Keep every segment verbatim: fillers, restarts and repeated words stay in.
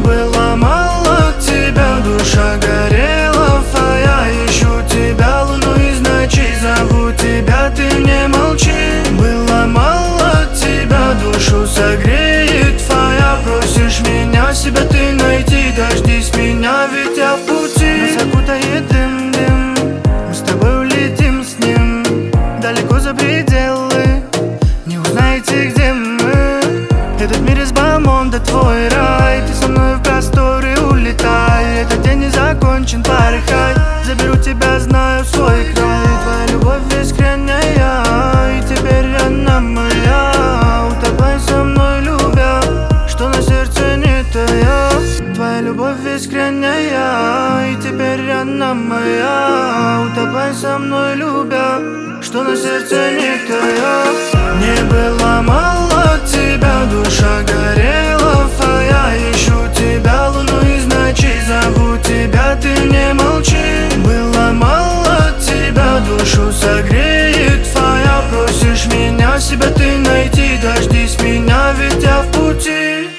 было мало тебя, душа горела, а я ищу тебя, луну из ночей зову тебя, ты не молчи. Было мало тебя, душу согреет твоя, просишь меня, себя ты найти, дождись меня, ведь я в пути. Нас окутает дым, дым, мы с тобой улетим с ним далеко за пределы, не узнаете, где мы. Этот мир из бомонда, твой рай, ты со мной в просторы улетай. Этот день не закончен, порхай, заберу тебя, знаю свой край. Твоя любовь искренняя, и теперь она моя. Утопай со мной, любя, что на сердце не тая. Твоя любовь искренняя, и теперь она моя. Утопай со мной, любя, что на сердце не тая. Не было мало тебя, душа горела, а я ищу тебя, луну из ночей зову тебя, ты не молчи. Было мало тебя, душу согреет твоя, просишь меня, себя ты найти, дождись меня, ведь я в пути.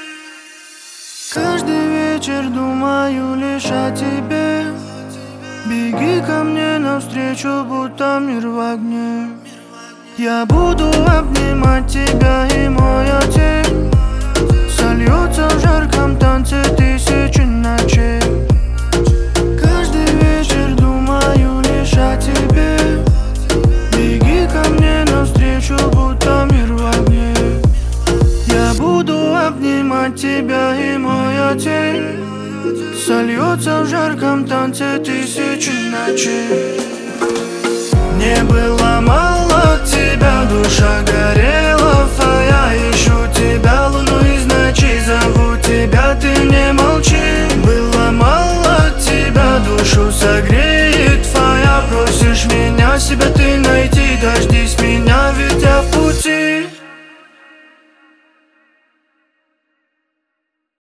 Каждый вечер думаю лишь о тебе, беги ко мне навстречу, будто мир в огне. Я буду обнимать тебя, и моя тень сольется в жарком танце тысячи ночей. Каждый вечер думаю лишь о тебе, беги ко мне навстречу, будто мир в огне. Я буду обнимать тебя, и моя тень сольется в жарком танце тысячи ночей. Не было мало тебя, душа горела, а я ищу тебя, луну из ночей зову тебя, ты не молчи. Было мало тебя, душу согреет твоя, просишь меня, себя ты найти, дождись меня.